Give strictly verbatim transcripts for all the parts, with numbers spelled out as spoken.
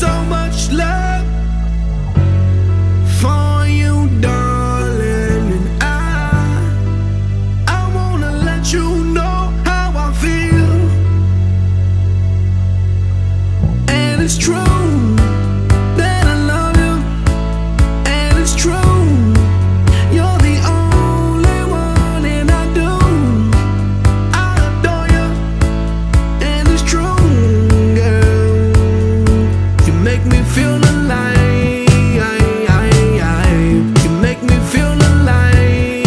so much love for you, darling, and I, I wanna let you know how I feel, and it's true that I love you, and it's true. You're the only one, and I do. I adore you, and it's true, girl. You make me feel alive. You make me feel alive.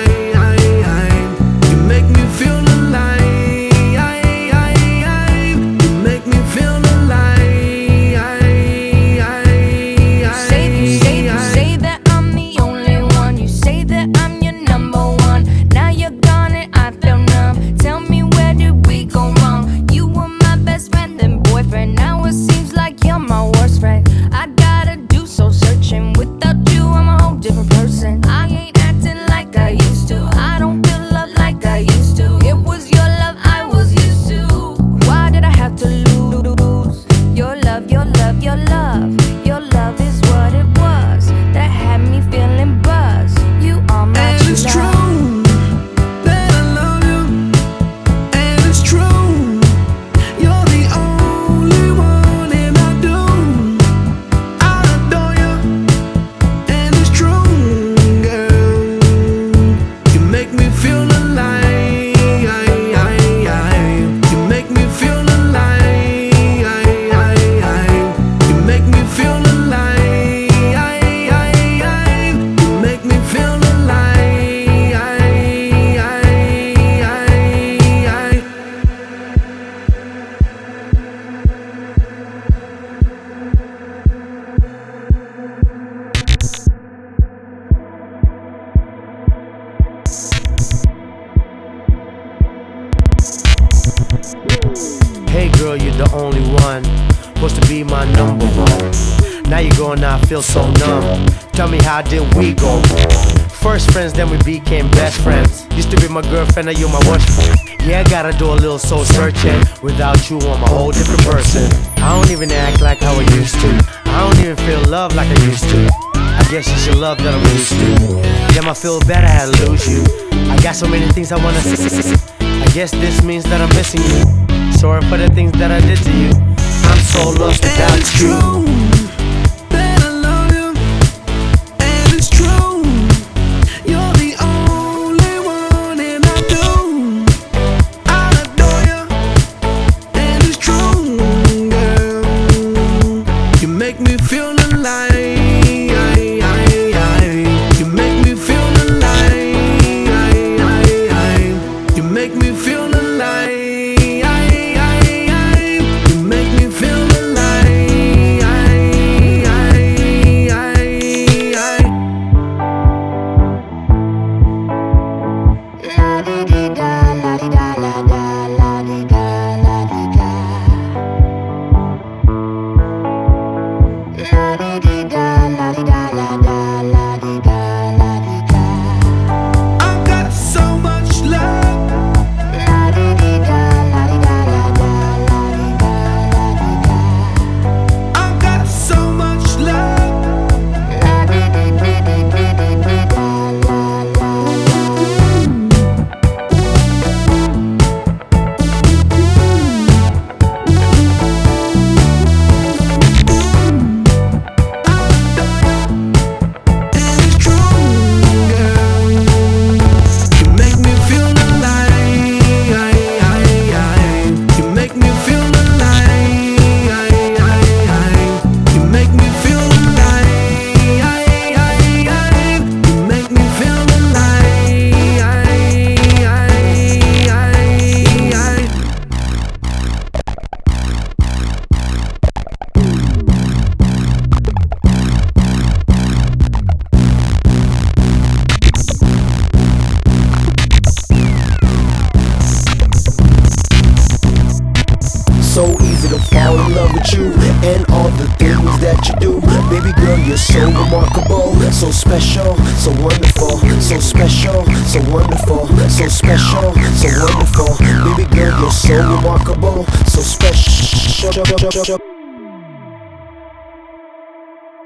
You make me feel alive. You make me feel alive. Say, say, say that I'm the only one. You say that I'm your number one. Now you're gone and I feel numb. Tell me, where did we go wrong? You were my best friend and boyfriend. Now it seems like you're my worst friend. I gotta do soul searching. Without you, I'm a whole different person. I ain't acting like I used to. I don't feel love like I used to. It was your love I was used to. Why did I have to lose your love, your love, your love? Your love is what it was that had me feeling buzzed. You are my And it's love. true that I love you, and it's true. You're the only one, and I do. I adore you, and it's true, girl. You make me feel alive. You make me feel alive. You make me feel alive. You make me feel alive. Hey girl, you're the only one, supposed to be my number one. Now you're going, I feel so numb. Tell me, how did we go? First friends, then we became best friends. Used to be my girlfriend, now you're my worst friend. Yeah, I gotta do a little soul searching. Without you, I'm a whole different person. I don't even act like how I used to. I don't even feel love like I used to. I guess it's your love that I'm used to. Damn, I feel bad I had to lose you. I got so many things I wanna say. I guess this means that I'm missing you. Sorry for the things that I did to you. I'm so lost And without it's you. true that I love you, and it's true. You're the only one, and I do. I adore you, and it's true, girl. You make me feel alive. You make me feel alive. You make me feel alive. You make me feel I've got so much love I've got so much love and it's true, girl. You make me feel alive. You make me feel alive. You make me feel alive. You make me feel alive. So easy to fall in love with you and all the things that you do. Baby girl, you're so remarkable, so special, so wonderful, so special, so wonderful, so special, so wonderful. Baby girl, you're so remarkable, so special.